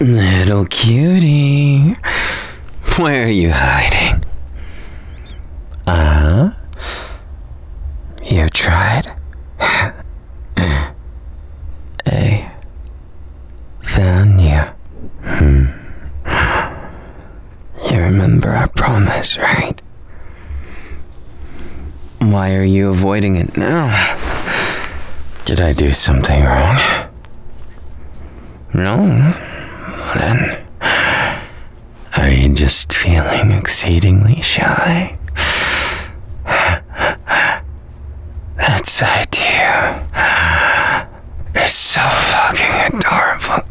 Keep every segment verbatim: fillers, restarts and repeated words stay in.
Little cutie, where are you hiding? Uh-huh? You tried? I found you. Hmm. You remember our promise, right? Why are you avoiding it now? Did I do something wrong? No? Then, are you just feeling exceedingly shy? That's idea. It's so fucking adorable.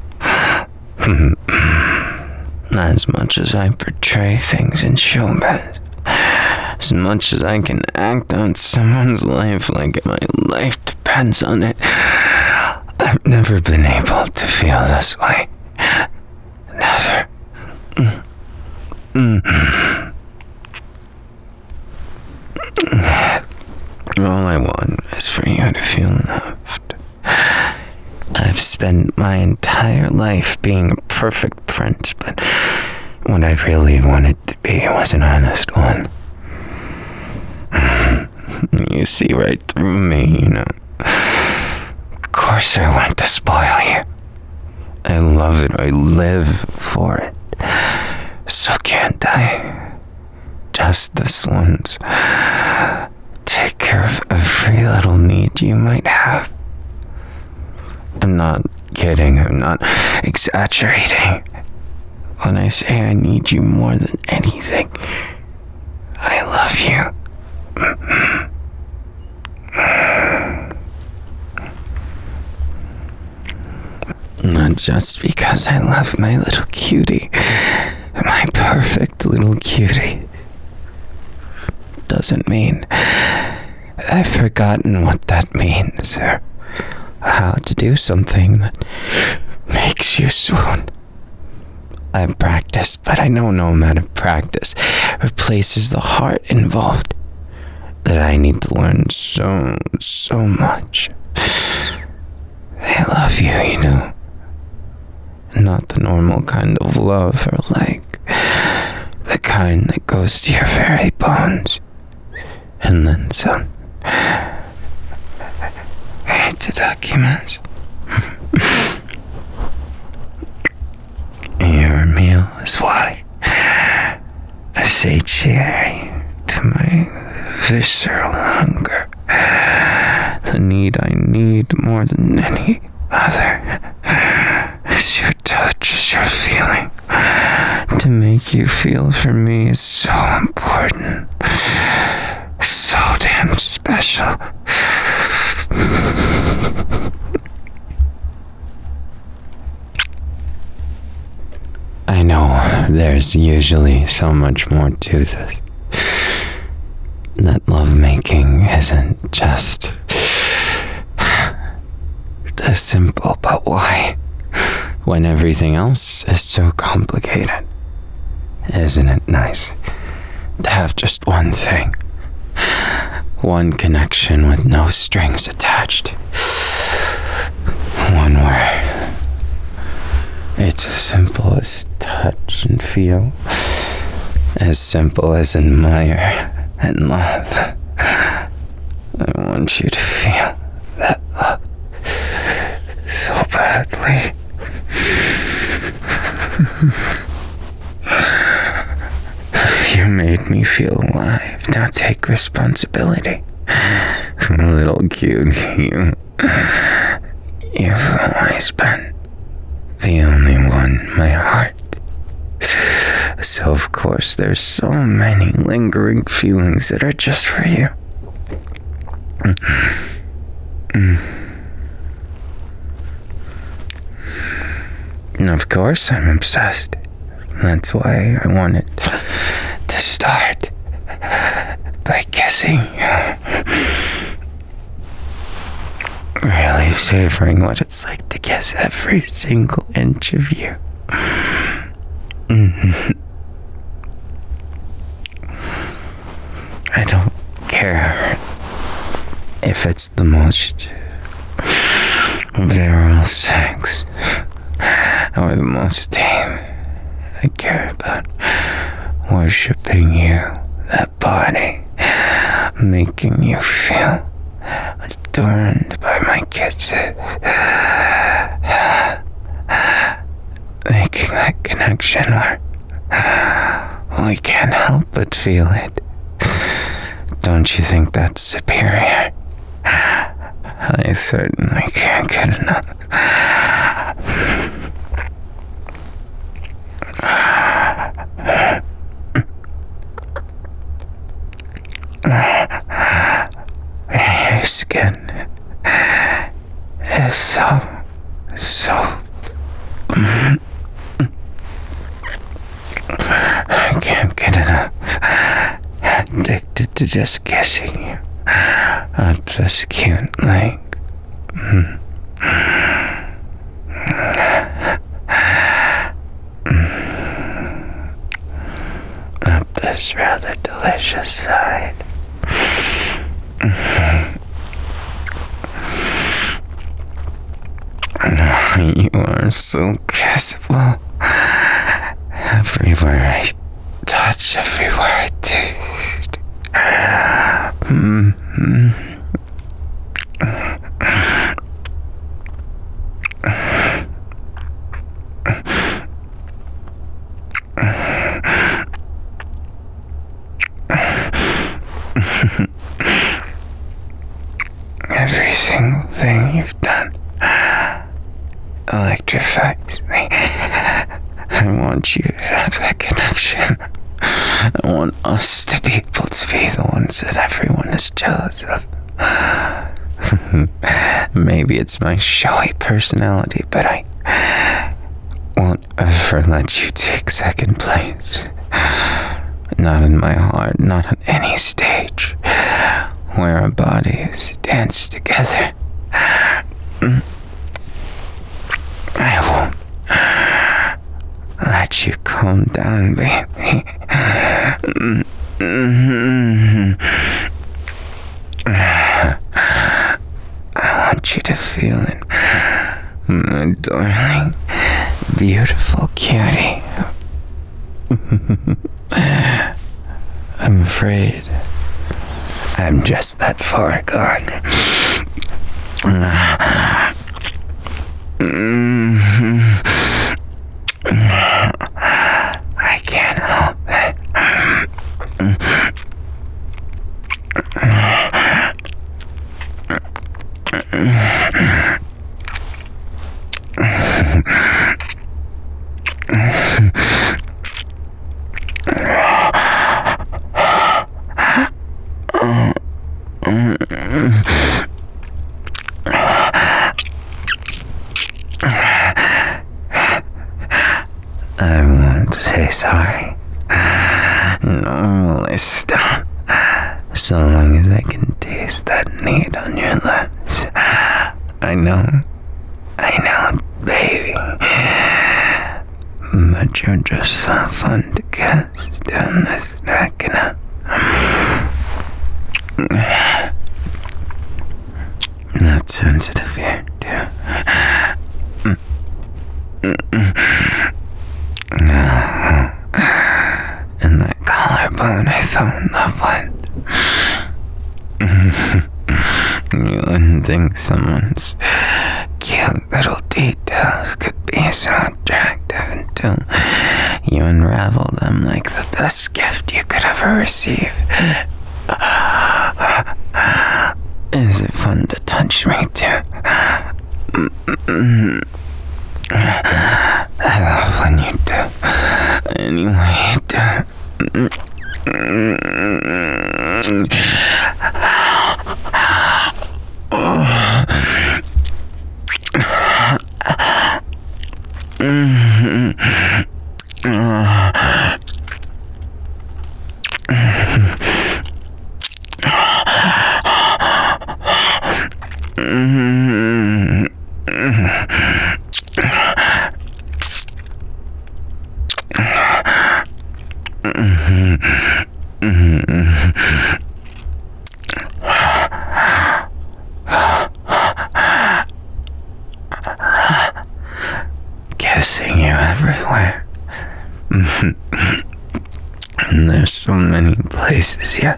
As much as I portray things in showbiz, as much as I can act on someone's life like my life depends on it, I've never been able to feel this way. Never. Mm. Mm. All I want is for you to feel loved. I've spent my entire life being a perfect prince, but what I really wanted to be was an honest one. You see right through me, you know. Of course I want to spoil you. I love it. I live for it. So can't I? Just this once. Take care of every little need you might have. I'm not kidding. I'm not exaggerating. When I say I need you more than anything, I love you. Not just because I love my little cutie, my perfect little cutie, doesn't mean I've forgotten what that means, or how to do something that makes you swoon. I've practiced, but I know no amount of practice replaces the heart involved, that I need to learn so, so much. I love you, you know. Not the normal kind of love or like, the kind that goes to your very bones. And then some. Read the documents. Your meal is why I satiate to my visceral hunger. The need I need more than any other is your touch, is your feeling. To make you feel for me is so important. So damn special. I know there's usually so much more to this. That lovemaking isn't just the simple, but why? When everything else is so complicated. Isn't it nice to have just one thing? One connection with no strings attached. One where it's as simple as touch and feel. As simple as admire and love. I want you to feel that love so badly. You made me feel alive. Now take responsibility. Little cutie, you. You've always been the only one in my heart. So of course there's so many lingering feelings that are just for you. And of course I'm obsessed. That's why I wanted to start by kissing you. Really savoring what it's like to kiss every single inch of you. Mm-hmm. I don't care if it's the most virile sex or the most time I care about worshipping you, that body, making you feel adorned by my kisses, making that connection where we can't help but feel it. Don't you think that's superior? I certainly can't get enough. Your skin is so, so... I can't get enough. Addicted to just kissing you up this cute leg. Up this rather delicious side. You are so kissable. Everywhere I touch, everywhere I taste. Mm-hmm. Every single thing you've done electrifies me. I want you to have that connection. I want us to be able to be the ones that everyone is jealous of. Maybe it's my showy personality, but I won't ever let you take second place. Not in my heart, not on any stage where our bodies dance together. I won't let you calm down, baby. I want you to feel it, my darling, beautiful cutie. I'm afraid I'm just that far gone. I can't help it. I won't say sorry. Normally stop. So long as I can taste that need on your lips. I know. I know, baby. But you're just so fun to kiss down this neck and up. Not sensitive here, too. And that collarbone I fell in love with. You wouldn't think someone's cute little details could be so attractive until you unravel them like the best gift you could ever receive. Is it fun to touch me too? I love when you do. Anyway, you do. Kissing nowhere. And there's so many places yet.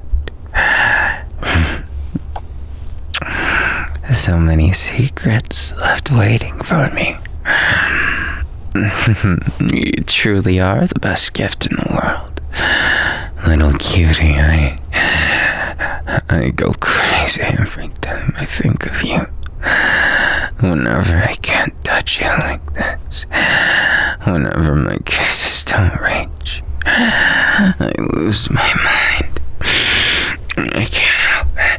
So many secrets left waiting for me. You truly are the best gift in the world. Little cutie, I... I go crazy every time I think of you. Whenever I can't touch you like this. Whenever my kisses don't reach. I lose my mind. I can't help it.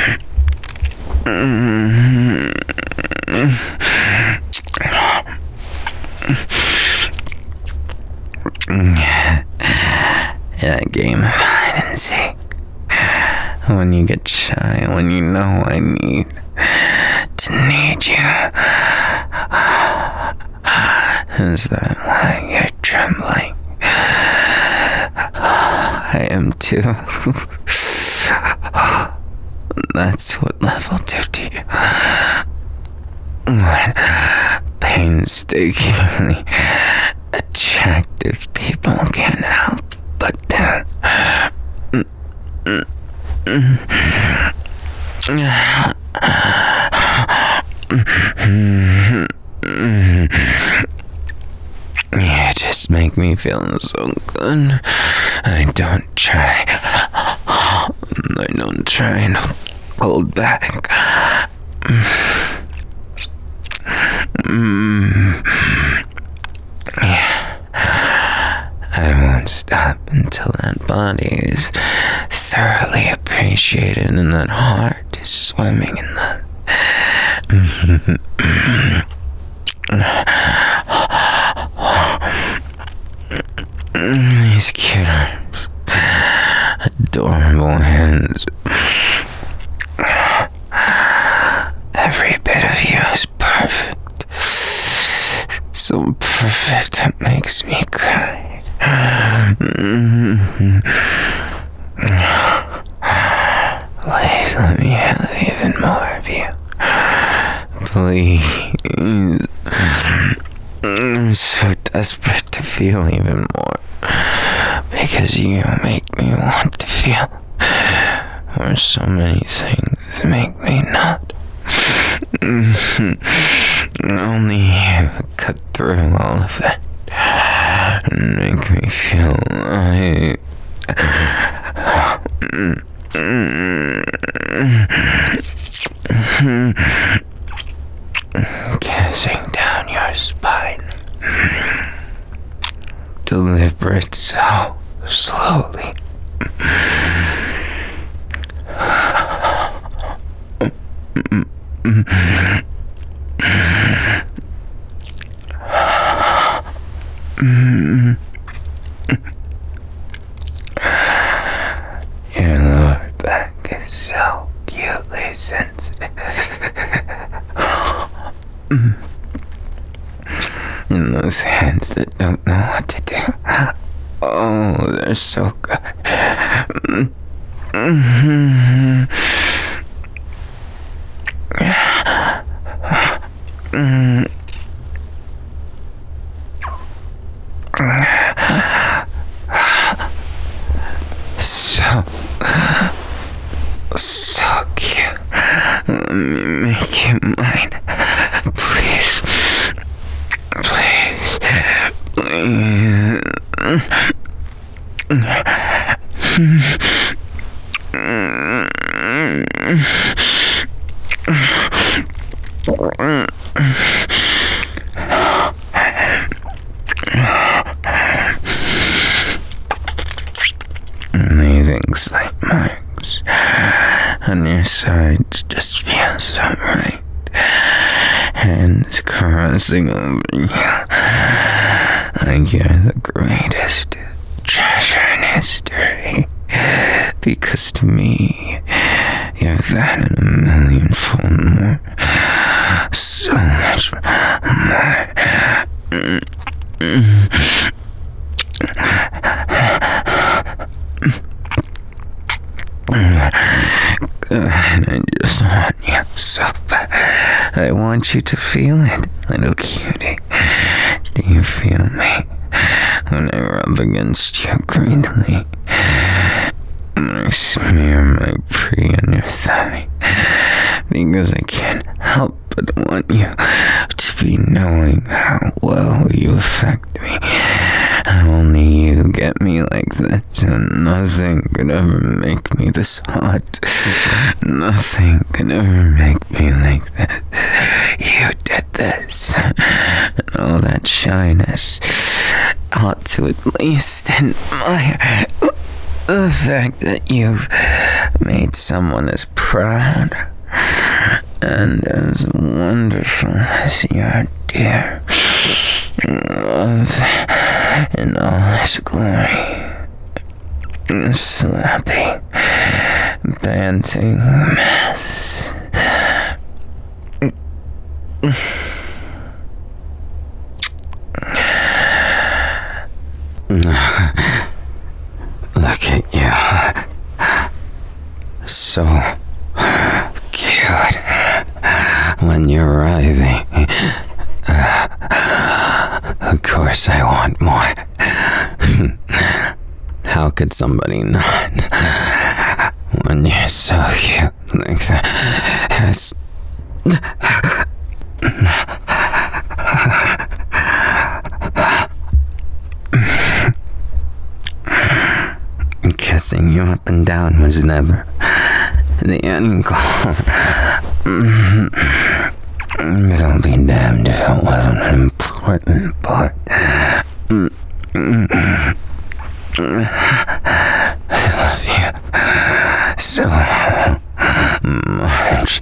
That game of hide and seek. When you get shy, when you know I need to need you. Is that why you're trembling? I am too. That's what level do to you. What painstakingly attractive people can't help but do. You just make me feel so good. I don't try. I don't try to hold back. Yeah. I won't stop until that body is thoroughly appreciated and that heart is swimming in the... These cute arms, adorable hands. Every bit of you is perfect. So perfect it makes me cry. Please let me have even more of you. Please. I'm so desperate to feel even more. Because you make me want to feel. Or so many things make me not. Only you cut through all of it. And make me feel like... Kissing down your spine. Deliberate so slowly. Your lower back is so cutely sensitive. And those hands that don't know what to do. Oh, they're so good. So, so cute. Let me make it mine. Please. Please. Please. Leaving slight marks on your sides just feels so right. Hands caressing over you like you're the greatest treasure in history. Because to me, you're that and a millionfold more. So much more. And I just want you so bad. I want you to feel it, little cutie. Do you feel me? rub against you greedily. I smear my pee on your thigh, because I can't help but want you to be knowing how well you affect me. Only you get me like this, and nothing could ever make me this hot. Nothing could ever make me like that. You did this, and all that shyness ought to at least admire the fact that you've made someone as proud and as wonderful as your dear love in all its glory. Slappy, panting mess. Look at you. So cute when you're writhing. Uh, of course I want more. How could somebody not? When you're so cute like that. Kissing you up and down was never the end goal. But I'll be damned if it wasn't an important part. I love you so much.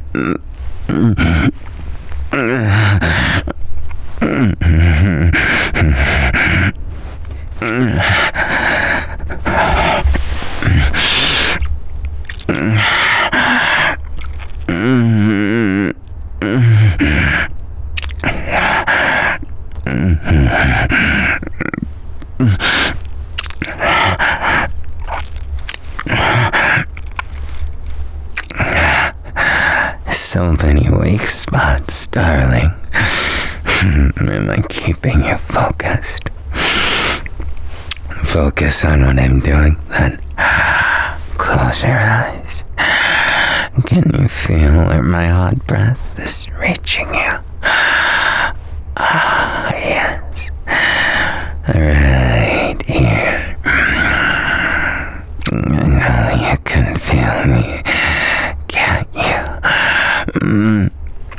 So many weak spots, darling. Am I keeping you focused? Focus on what I'm doing, then. Close your eyes. Can you feel where my hot breath is reaching you? Ah, yes. Right here. I know you can feel me, can't you? Mm.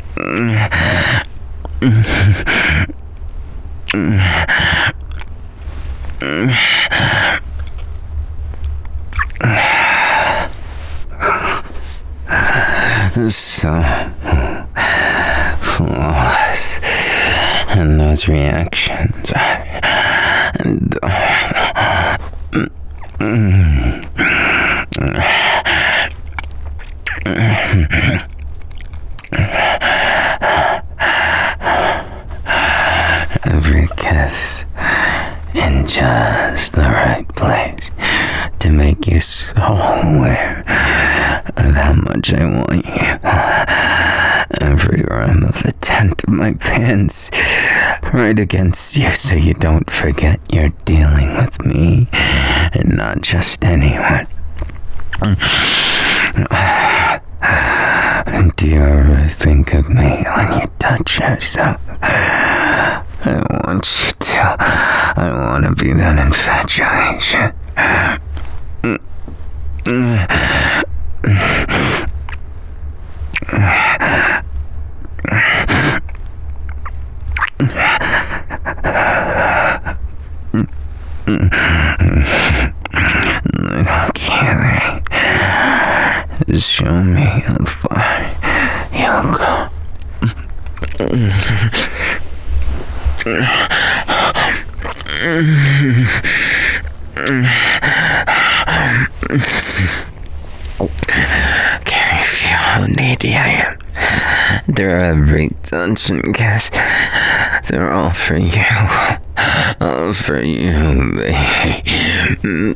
So flawless, and those reactions are and every kiss in just the right place to make you so aware of how much I want you. Every rhyme of the tent of my pants right against you, so you don't forget you're dealing with me and not just anyone. Do you ever think of me when you touch yourself? I want you to. I want to be that infatuation. I don't care. Show me how far you'll go. Can you feel how needy I am? They're every touch and kiss. They're all for you. All for you, baby.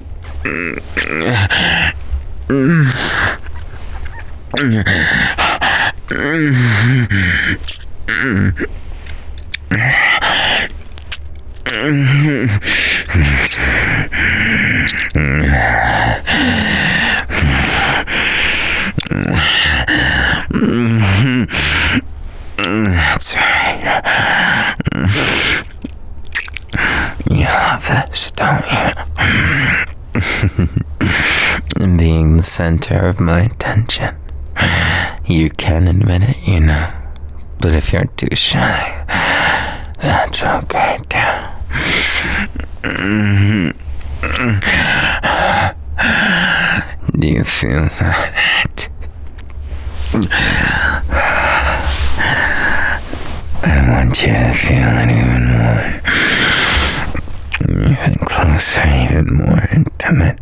That's right. You love this, don't you? Being the center of my attention. You can admit it, you know. But if you're too shy, that's okay too. Do you feel that? I want you to feel it even more. Even closer, even more intimate.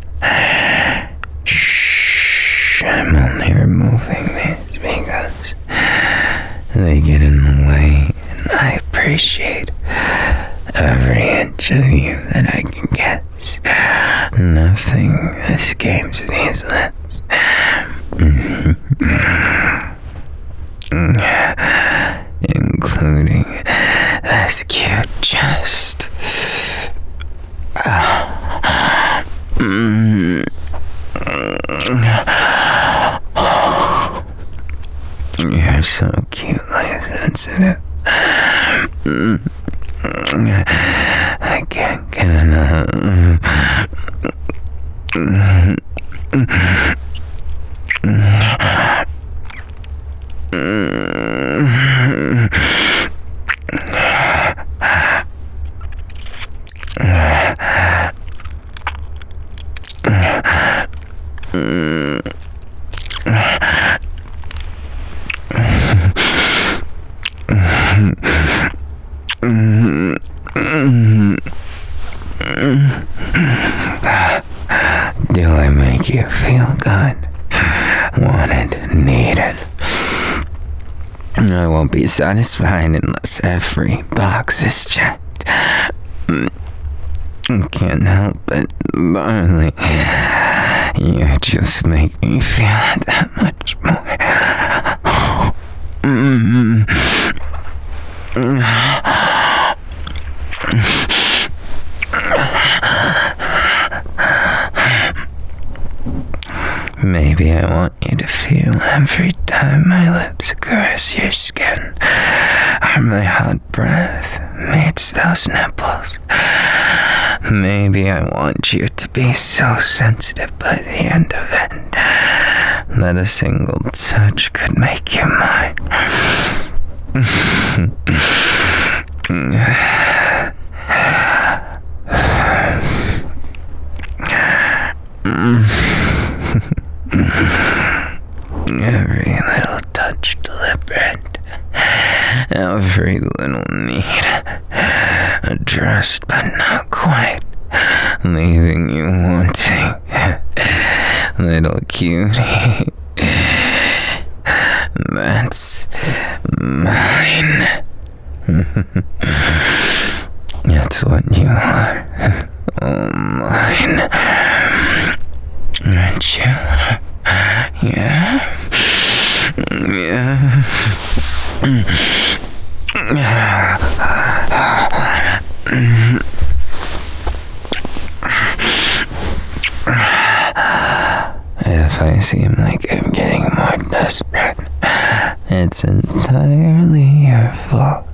Shh, I'm only removing these because they get in the way, and I appreciate every inch of you that I can guess. Nothing escapes these lips. Including this cute chest. You're so cutely sensitive. I can't get enough. Do I make you feel good? Wanted, needed. I won't be satisfied unless every box is checked. I can't help it, Barley. You just make me feel it that much more. Mm-hmm. Maybe I want you to feel every time my lips caress your skin, or my hot breath meets those nipples. Maybe I want you to be so sensitive by the end of it that a single touch could make you mine. Every little touch deliberate, every little need addressed but not quite, leaving you wanting. Little cutie, that's mine. That's what you are, all mine. Aren't you? Yeah. Yeah. If I seem like I'm getting more desperate, it's entirely your fault.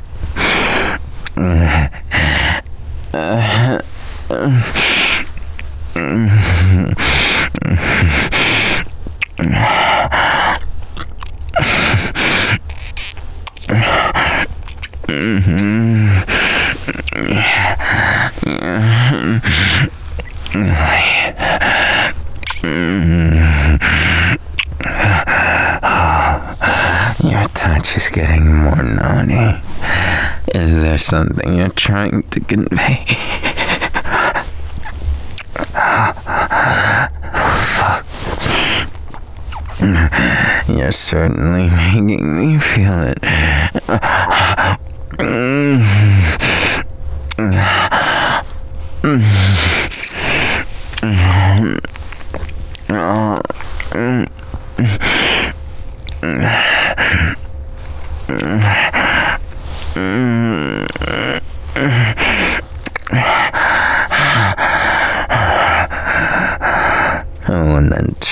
Your touch is getting more naughty. Is there something you're trying to convey? You're certainly making me feel it.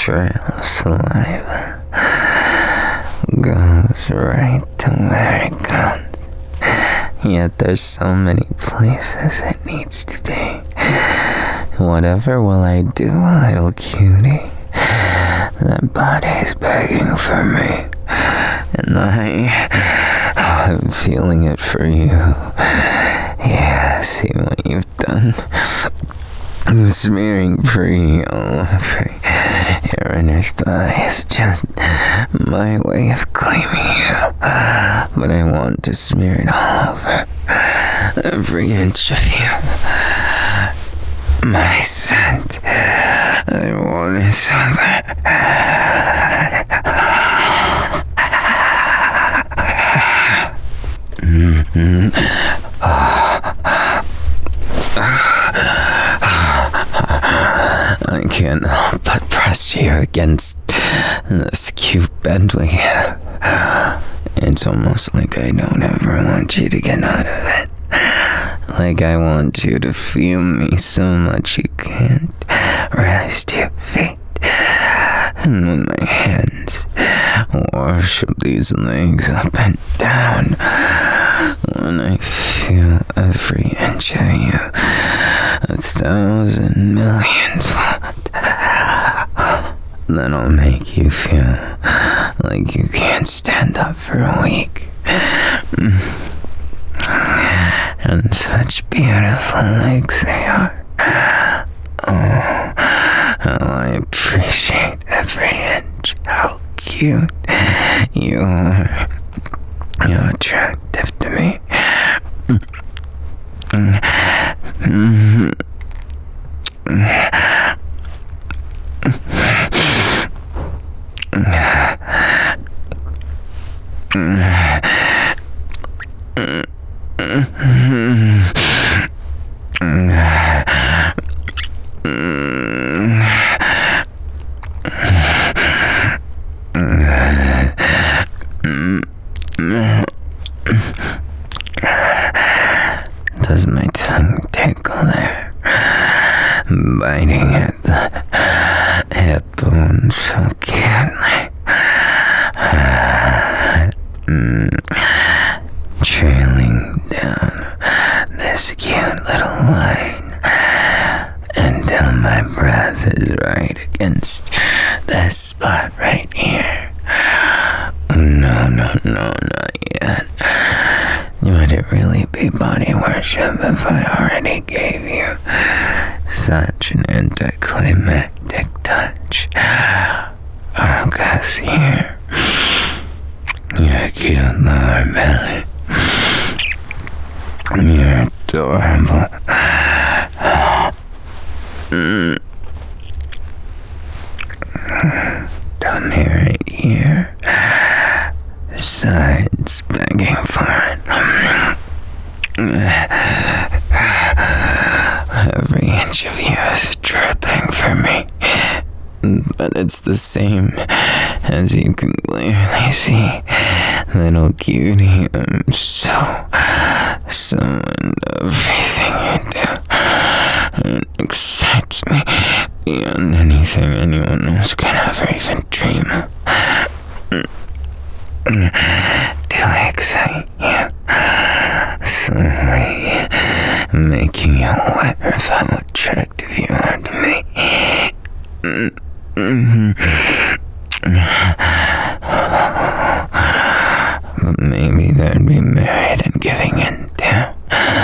trail of saliva goes right to where it comes. Yet there's so many places it needs to be. Whatever will I do, little cutie? That body's begging for me. And I... I'm feeling it for you. Yeah, see what you've done? I'm smearing pre all over your inner thighs. Just my way of claiming you. But I want to smear it all over every inch of you. My scent. I want it so bad. Mm-hmm. I can't help but press you against this cute bed we have. It's almost like I don't ever want you to get out of it. Like I want you to feel me so much you can't rise to your feet. And when my hands worship these legs up and down, when I feel every inch of you a thousand million fold, then I'll make you feel like you can't stand up for a week. And such beautiful legs they are. Oh, how I appreciate every inch. How cute you are. You're attractive to me. Does my tongue tickle there? Biting at the hip bone so cutely. Mm. Trailing down this cute little line until my breath is right against this spot right here. No, no, no, not yet. Would it really be body worship if I already gave you such an anticlimactic touch? Oh, cause here, your cute lower belly, you're adorable. Mm. Down there, right here. Sides begging for it. Every inch of you is dripping for me. But it's the same as you can clearly see. Little cutie, I'm so, so into everything you do. It excites me beyond anything anyone else could ever even dream of. To excite you, slowly making you aware of how attractive you are to me. But maybe there'd be merit in giving in too.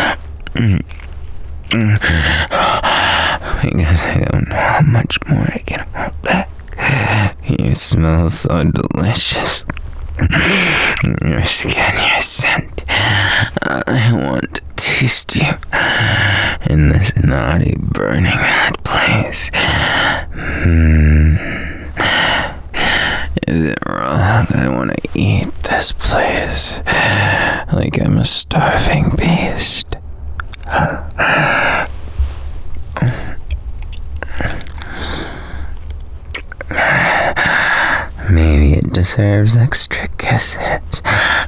Because I don't know how much more I can hold back. You smell so delicious. Your skin, your scent. I want to taste you in this naughty, burning hot place. Hmm. Is it wrong that I want to eat this place like I'm a starving beast? Maybe it deserves extra kisses.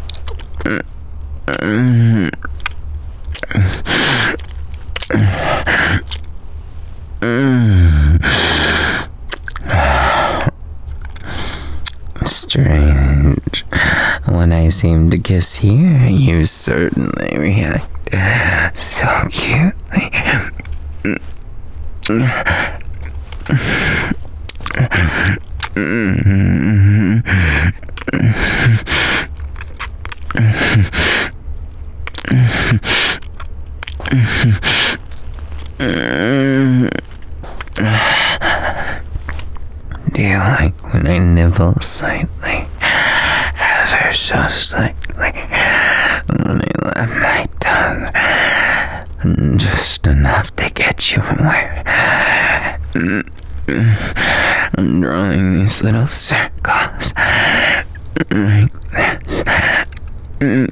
Mm. Mm. strange. When I seem to kiss here, you certainly react so cutely. Do you like when I nibble slightly, ever so slightly, when I let my tongue just enough to get you wet? I'm drawing these little circles like this.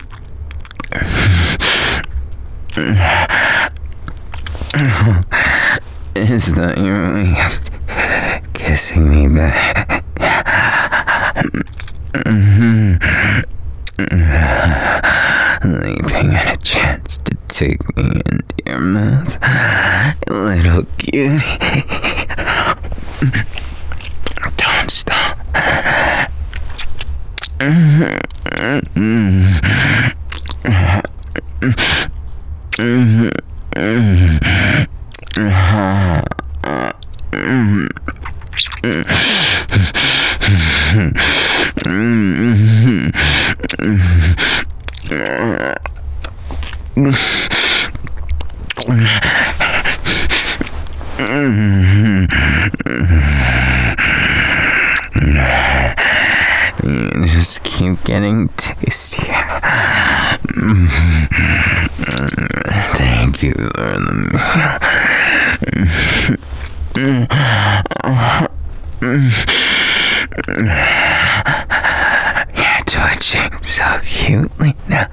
Is that your way of kissing me back? Leaving it a chance to take me into your mouth, little cutie. Don't stop. You just keep getting tastier. Thank you for the meal. You're twitching so cutely now.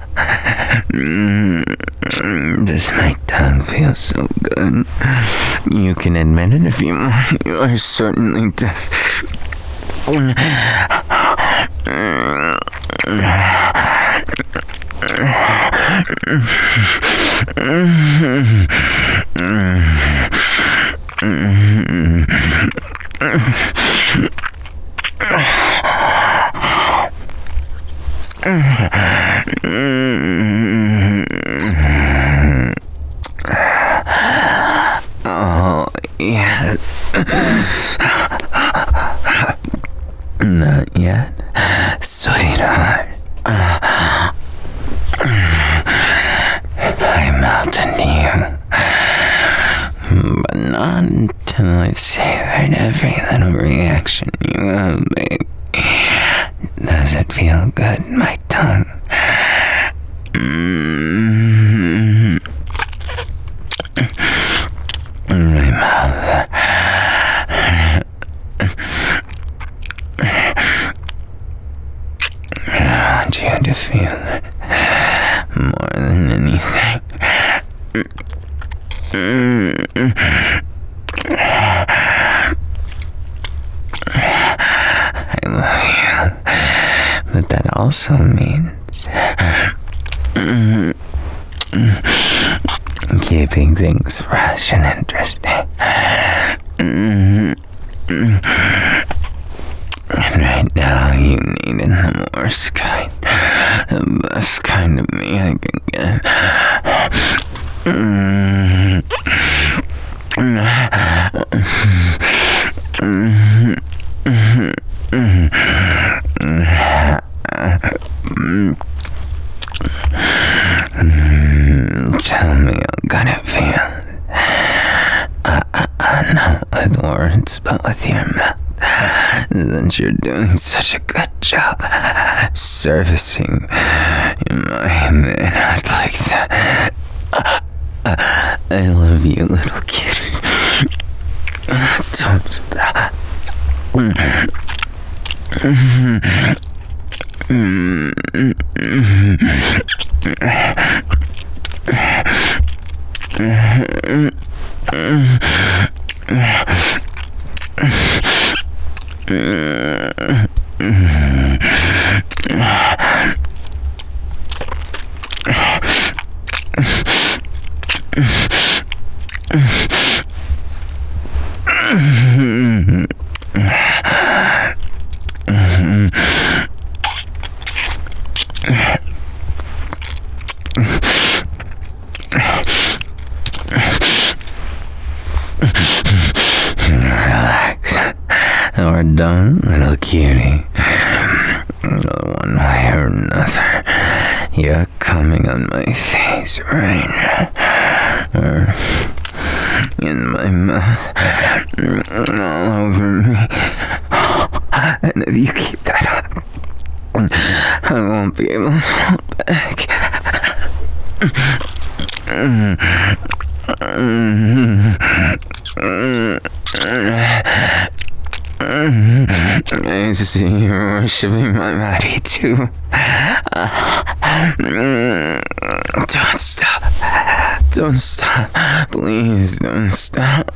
Does my tongue feel so good? You can admit it if you want. You are certainly deaf. Oh, yes. Not yet, sweetheart. I melt into you, but not until I've savored every little reaction you have, baby. Does it feel good, my tongue? Mm-hmm. My mouth. I want you to feel it more than anything. I love you, but that also means keeping things fresh and interesting. And right now you need the worst kind, the best kind of me I can get. Tell me how good it feels. Uh, uh, uh, not with words, but with your mouth. Since you're doing such a good job servicing my man like that. Uh, uh, I love you, little kitty. Uh, don't stop. Mm-hmm. Relax. We're done, little cutie. One way or another, you're coming on my face right now. Or in my mouth. All over me. And if you keep that up, I won't be able to hold back. I see you worshipping my body too. Don't stop. Don't stop. Please don't stop.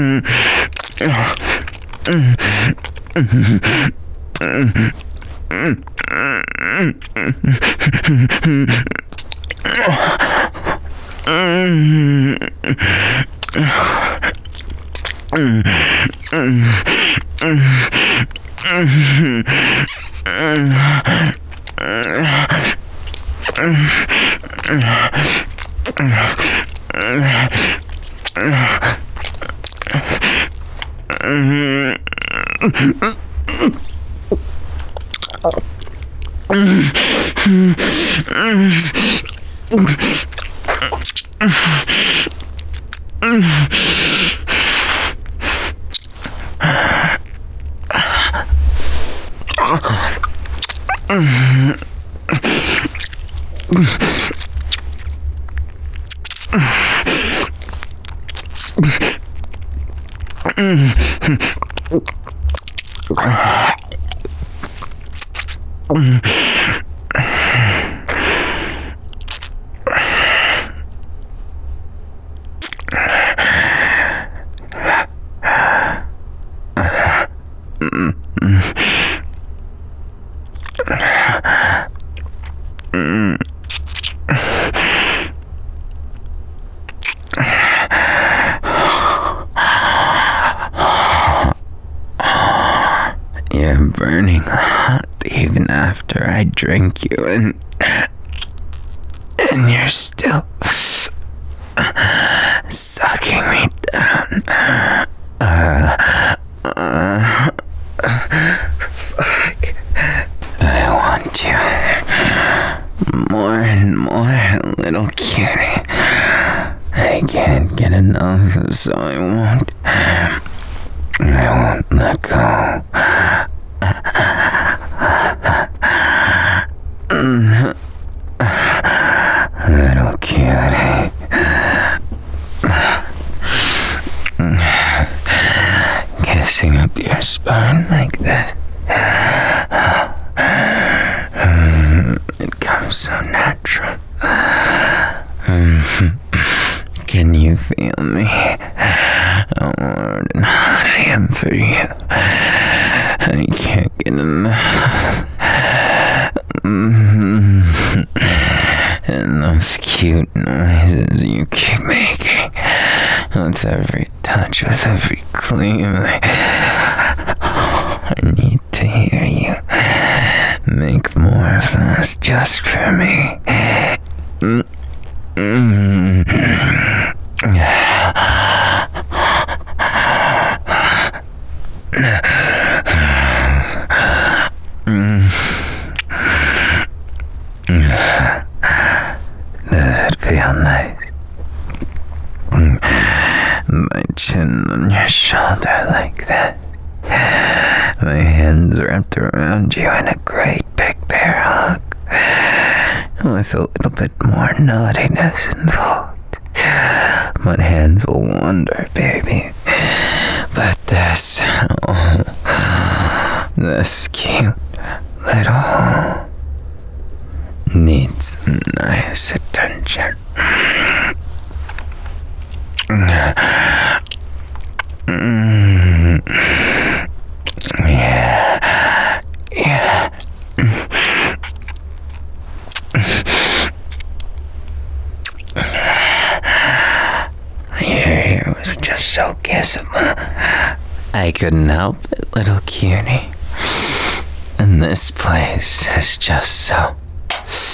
You're burning hot even after I drink you, and and you're still sucking me down. Uh, uh, fuck. I want you more and more, little cutie. I can't get enough, so I won't. I won't let go. Little cutie. Kissing up your spine like this. It comes so natural. Can you feel me? How hard and hot I am for you. I can't get enough. And those cute noises you keep making. With every touch, with every clean. I need to hear you. Make more of those just for me. Does it feel nice? My chin on your shoulder like that. My hands wrapped around you in a great big bear hug. With a little bit more naughtiness involved. But hands will wander, baby. But this, oh, this cute little needs nice attention. Mm. Yeah, yeah. Your hair was just so kissable. I couldn't help it, little cutie. And this place is just so...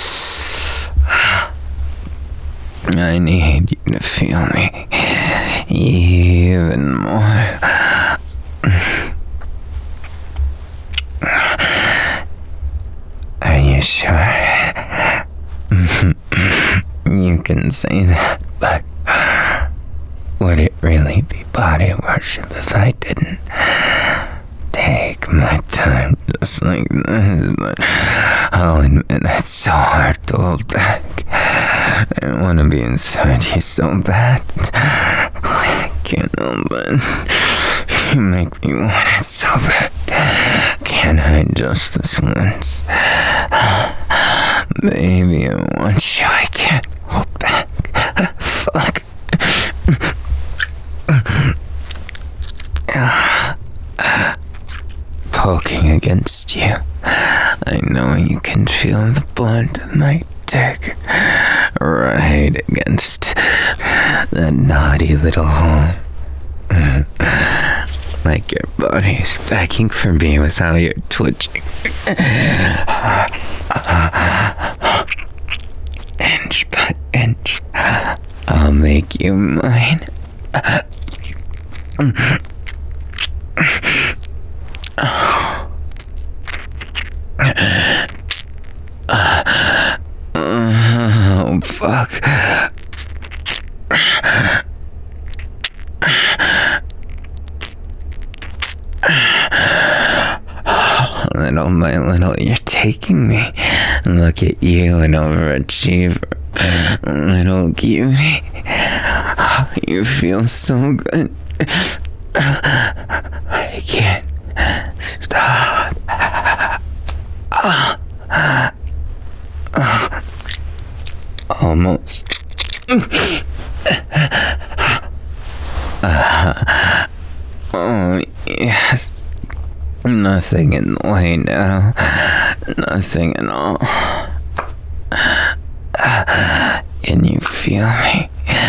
I need you to feel me. even more. Are you sure? You can say that, but would it really be body worship if I didn't take my time just like this? But I'll admit it's so hard to hold back. I want to be inside you so bad. I can't help it. You make me want it so bad. Can't hide just this once. Baby, I want you. I can't hold back. Fuck. Poking against you. I know you can feel the blunt of my dick right against that naughty little hole. Like your body's begging for me with how you're twitching. Inch by inch, I'll make you mine. Oh, fuck. Little by little, you're taking me. Look at you, an overachiever. Little cutie. You feel so good. I can't stop. Almost. Oh, yes. Nothing in the way now. Nothing at all. Can you feel me?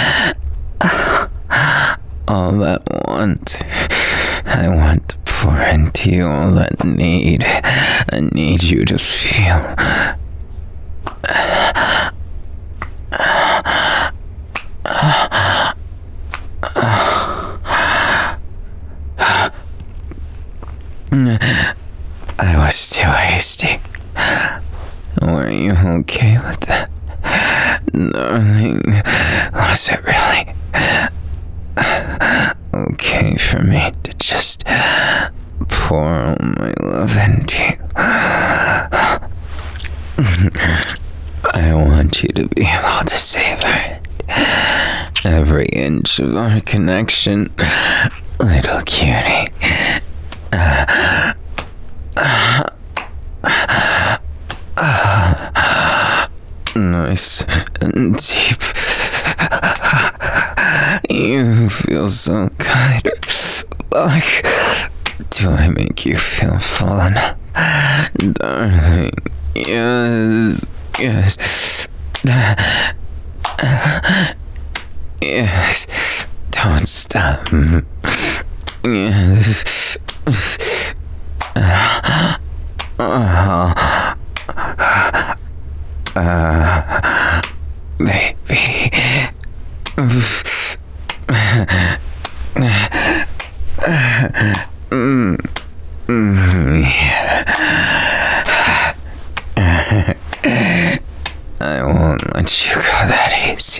All that want. I want to pour into you all that need. I need you to feel. I was too hasty. Were you okay with that? Darling, was it really okay for me to just pour all my love into you? I want you to be able to savor it. Every inch of our connection, little cutie. Uh, uh, uh, nice and deep. You feel so good. Like, do I make you feel full enough? Darling, yes, yes. Yes, don't stop. Yes. Uh, uh, uh, baby. Mm, mm, yeah. I won't let you go that easy.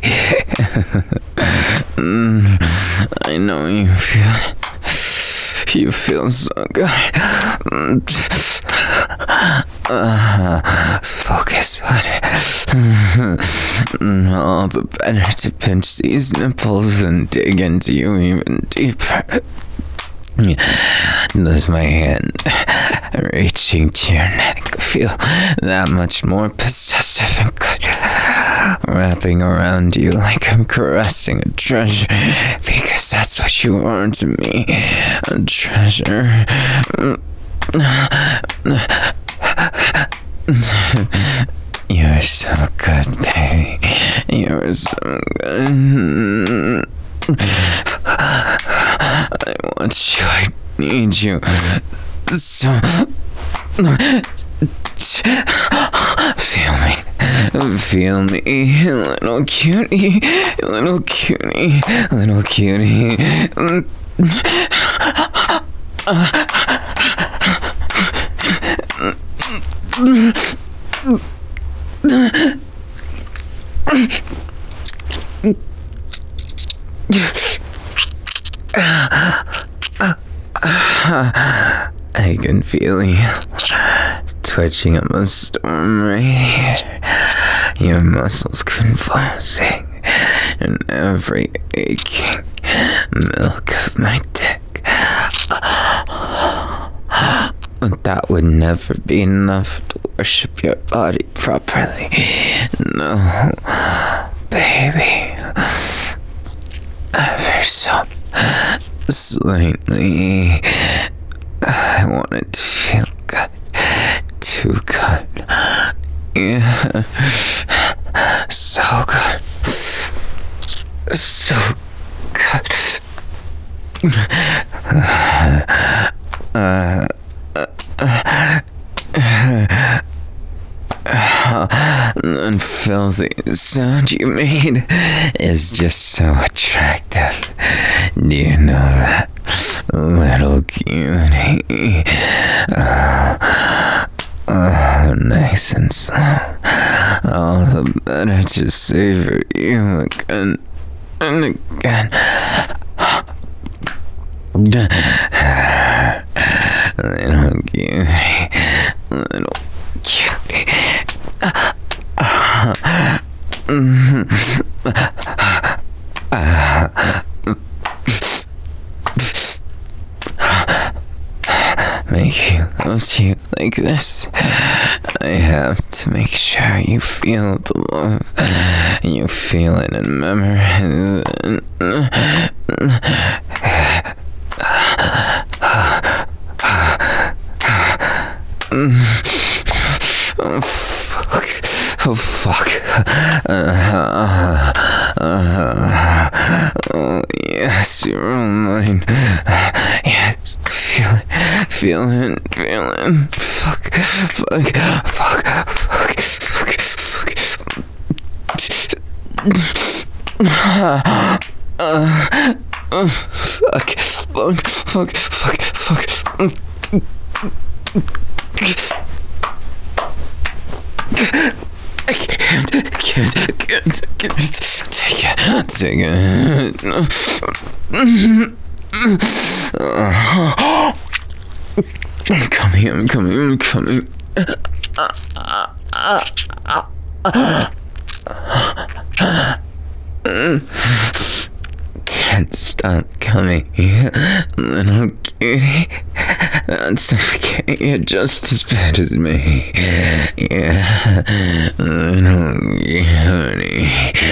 mm, I know you feel it. You feel so good. Uh, focus on it. All the better to pinch these nipples and dig into you even deeper. Does my hand reaching to your neck feel that much more possessive and good? Wrapping around you like I'm caressing a treasure, because that's what you are to me, a treasure. You're so good, baby. You're so good. I want you, I need you. So, feel me. Feel me, little cutie, little cutie, little cutie. I can feel you twitching up a storm right here. Your muscles convulsing, and every aching milk of my dick. But that would never be enough to worship your body properly. No, baby. Ever so slightly. I want it to feel good. Too good. Yeah. So good. So good. Uh, uh, that filthy sound you made is just so attractive. Do you know that, little cutie? Uh, uh, nice and slow. All the better to savor you again and again. Little cutie, little cutie. Uh, uh, mm, uh, Making love to you like this, I have to make sure you feel the love. You feel it in memories. Oh, fuck. Oh, fuck. Uh, uh, oh, yes, you're all mine. Yes, feel it, feel it, feel it. Fuck, fuck, fuck, fuck, fuck, fuck. Uh, uh, fuck, fuck, fuck, fuck, fuck. I can't, can't, can't, can't take it, take it. I'm coming, I'm coming, I'm coming. Can't stop coming, little cutie. That's okay, you're just as bad as me. Yeah, little cutie.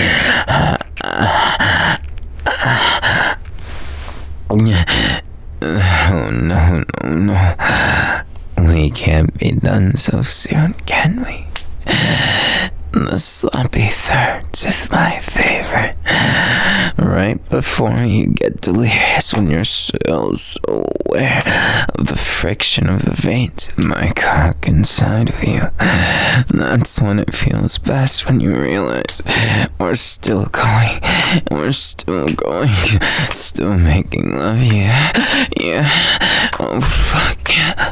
Oh, no, no, no. We can't be done so soon, can we? The sloppy thirds is my favorite. Right before you get delirious, when you're still so aware of the friction of the veins in my cock inside of you. That's when it feels best, when you realize we're still going, we're still going, still making love, yeah, yeah, oh fuck yeah.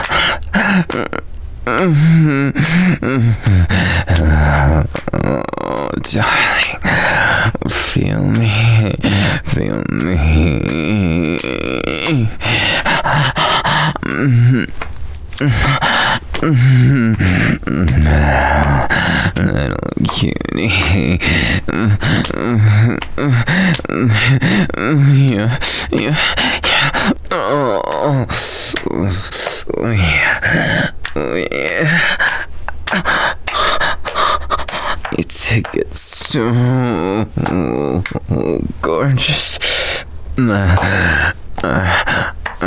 Oh, darling, feel me, feel me. Little cutie. Yeah, yeah, yeah. Oh, oh yeah. Oh yeah. You take it so gorgeous. Uh, uh, uh,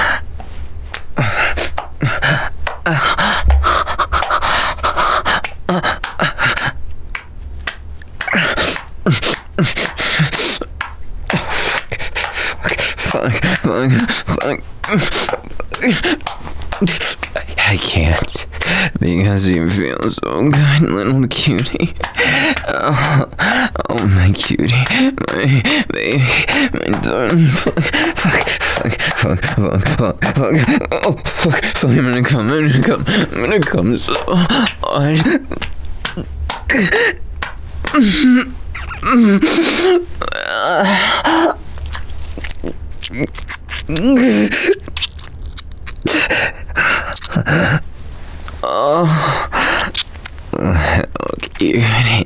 fuck, fuck, fuck, fuck. I can't. because you feel so good, little cutie. Oh, oh my cutie, my baby, my darling. Fuck, fuck, fuck, fuck, fuck, fuck. Oh, fuck, fuck. I'm gonna come, I'm gonna come, I'm gonna come so hard. Oh, oh, cutie.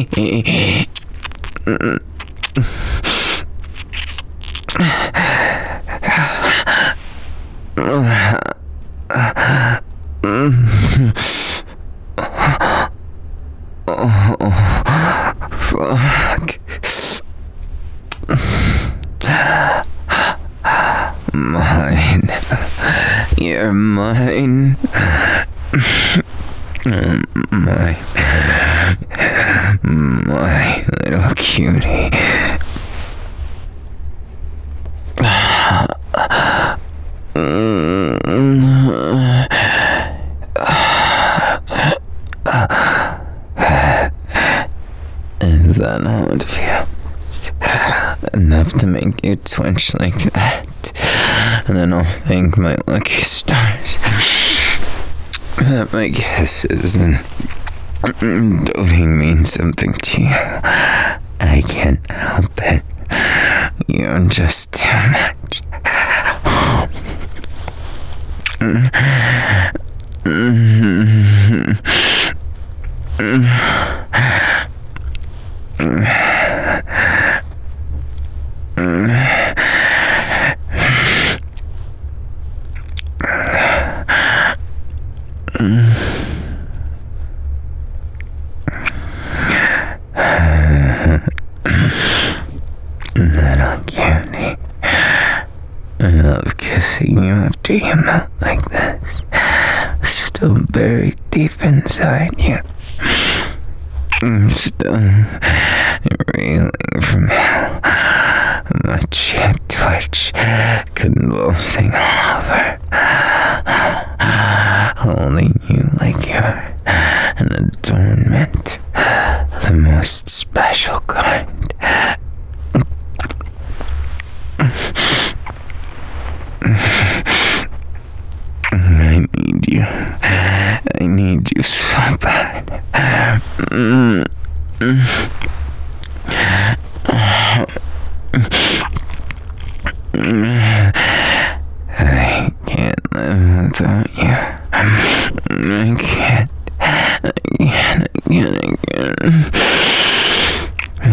Oh, fuck. Mine. You're mine. My, my little cutie. Is that how it feels? Enough to make you twitch like that? And then I'll thank my lucky stars that my kisses and doting mean something to you. I can't help it. You're just too much. Little cutie, I love kissing you after you melt like this, still buried deep inside you. I'm still reeling from hell, my chin twitch, convulsing all over, holding you like you're an adornment, the most special kind. I need you. I need you so bad. Mm. I can't live without you. I can't. I can't. I can't. I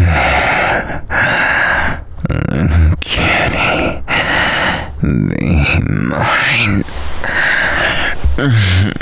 can't. Little kitty, be mine.